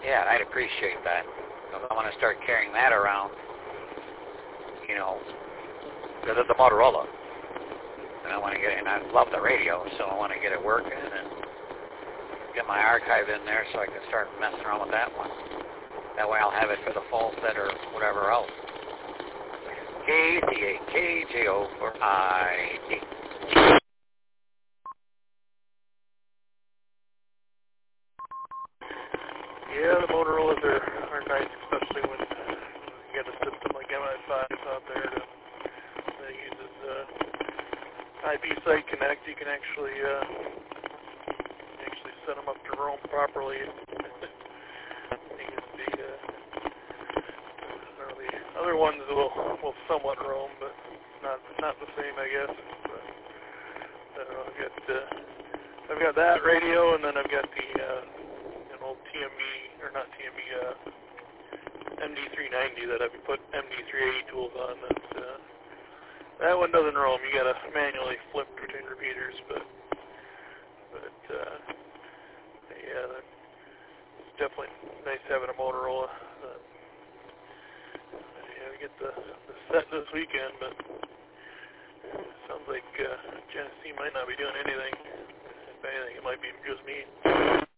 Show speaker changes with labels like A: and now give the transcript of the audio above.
A: Yeah, I'd appreciate that. I want to start carrying that around, you know, the Motorola. And I want to get it, and I love the radio, so I want to get it working and get my archive in there so I can start messing around with that one. That way I'll have it for the fall set or whatever else. KZAKJO4ID.
B: Yeah, the Motorola's are nice, especially when you get a system like MI5 out there that uses IP Site Connect. You can actually set them up to roam properly. The other ones will somewhat roam, but not the same, I guess. But, I've got that radio, and then I've got the old TME, or not TME, MD390 that I've put MD380 tools on. That one doesn't roam. You got to manually flip between repeaters, but yeah, it's definitely nice having a Motorola. We get the set this weekend, but it sounds like Genesee might not be doing anything. If anything, it might be just me.